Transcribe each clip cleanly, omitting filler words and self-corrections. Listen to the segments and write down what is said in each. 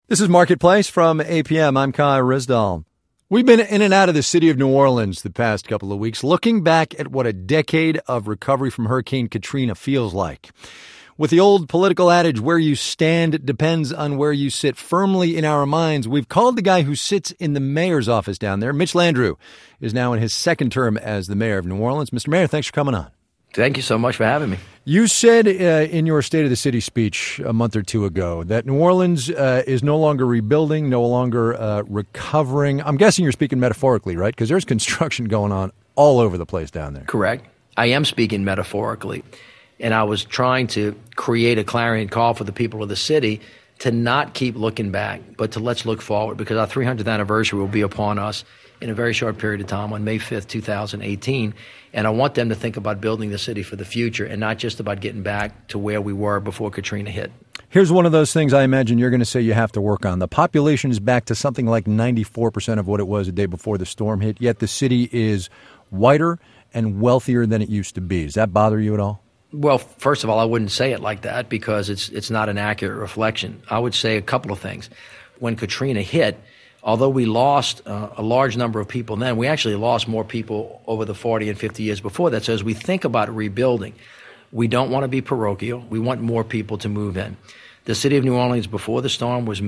This is Marketplace from APM. I'm Kai Rizdal. We've been in and out of the city of New Orleans the past couple of weeks, looking back at what a decade of recovery from Hurricane Katrina feels like. With the old political adage, where you stand depends on where you sit firmly in our minds, we've called the guy who sits in the mayor's office down there. Mitch Landrieu is now in his second term as the mayor of New Orleans. Mr. Mayor, thanks for coming on. Thank you so much for having me. You said in your State of the City speech a month or two ago that New Orleans is no longer rebuilding, no longer recovering. I'm guessing you're speaking metaphorically, right? Because there's construction going on all over the place down there. Correct. I am speaking metaphorically. And I was trying to create a clarion call for the people of the city to not keep looking back, but to let's look forward, because our 300th anniversary will be upon us in a very short period of time on May 5th, 2018. And I want them to think about building the city for the future and not just about getting back to where we were before Katrina hit. Here's one of those things I imagine you're going to say you have to work on. The population is back to something like 94% of what it was the day before the storm hit, yet the city is whiter and wealthier than it used to be. Does that bother you at all? Well, first of all, I wouldn't say it like that because it's not an accurate reflection. I would say a couple of things. When Katrina hit, although we lost a large number of people then, we actually lost more people over the 40 and 50 years before that. So as we think about rebuilding, we don't want to be parochial. We want more people to move in. The city of New Orleans before the storm was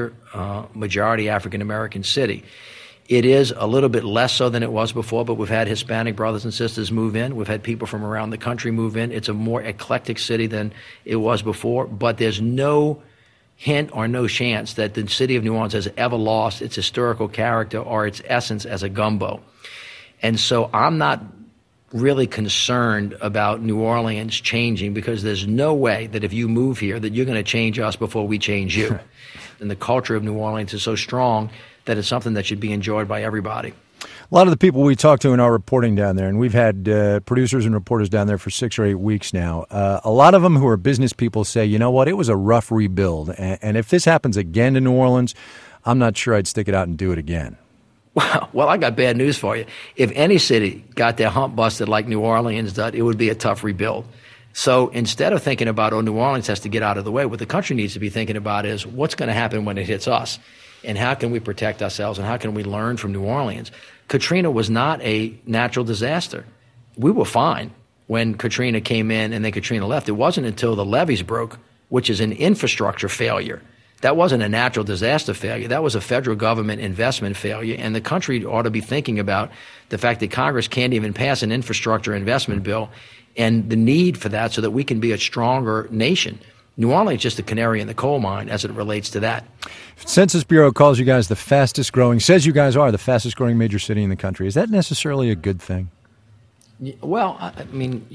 majority African-American city. It is a little bit less so than it was before, but we've had Hispanic brothers and sisters move in. We've had people from around the country move in. It's a more eclectic city than it was before, but there's no hint or no chance that the city of New Orleans has ever lost its historical character or its essence as a gumbo. And so I'm not really concerned about New Orleans changing, because there's no way that if you move here that you're going to change us before we change you. And the culture of New Orleans is so strong that it's something that should be enjoyed by everybody. A lot of the people we talk to in our reporting down there, and we've had producers and reporters down there for 6 or 8 weeks now, a lot of them who are business people say, you know what, it was a rough rebuild. And if this happens again in New Orleans, I'm not sure I'd stick it out and do it again. Well, I got bad news for you. If any city got their hump busted like New Orleans did, it would be a tough rebuild. So instead of thinking about, New Orleans has to get out of the way, what the country needs to be thinking about is what's going to happen when it hits us, and how can we protect ourselves, and how can we learn from New Orleans. Katrina was not a natural disaster. We were fine when Katrina came in and then Katrina left. It wasn't until the levees broke, which is an infrastructure failure. That wasn't a natural disaster failure. That was a federal government investment failure. And the country ought to be thinking about the fact that Congress can't even pass an infrastructure investment bill and the need for that so that we can be a stronger nation. New Orleans is just a canary in the coal mine as it relates to that. Census Bureau calls you guys the fastest growing, says you guys are the fastest growing major city in the country. Is that necessarily a good thing? Well, I mean,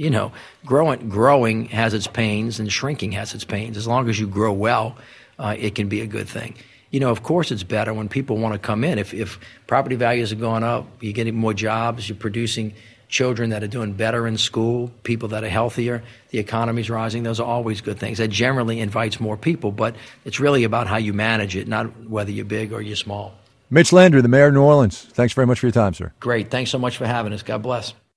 growing has its pains and shrinking has its pains. As long as you grow well, it can be a good thing. Of course it's better when people want to come in. If property values are going up, you're getting more jobs, you're producing children that are doing better in school, people that are healthier, the economy's rising. Those are always good things. That generally invites more people, but it's really about how you manage it, not whether you're big or you're small. Mitch Landrieu, the mayor of New Orleans. Thanks very much for your time, sir. Great. Thanks so much for having us. God bless.